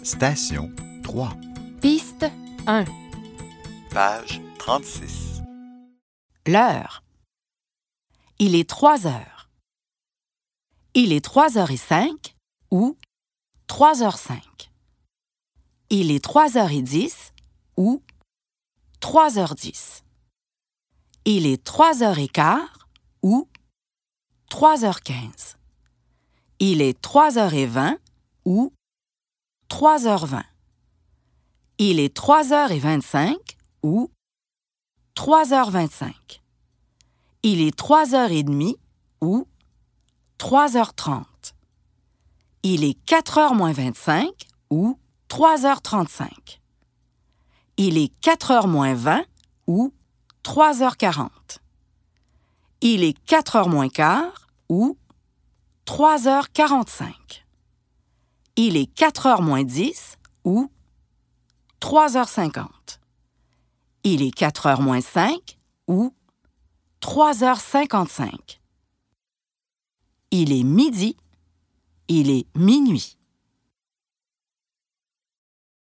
Station 3. Piste 1. Page 36. L'heure. Il est 3 heures. Il est 3h05 ou 3h05. Il est 3h10 ou 3h10. Il est 3h15 ou 3h15. Il est 3h20 ou 3h20. Il est 3h25 ou 3h25. Il est 3h30 ou 3h30. Il est 4h moins 25 ou 3h35. Il est 4h moins 20 ou 3h40. Il est 4h moins quart ou 3h45. Il est 4h moins 10 ou 3h50. Il est 4h moins 5 ou 3h55. Il est midi, il est minuit.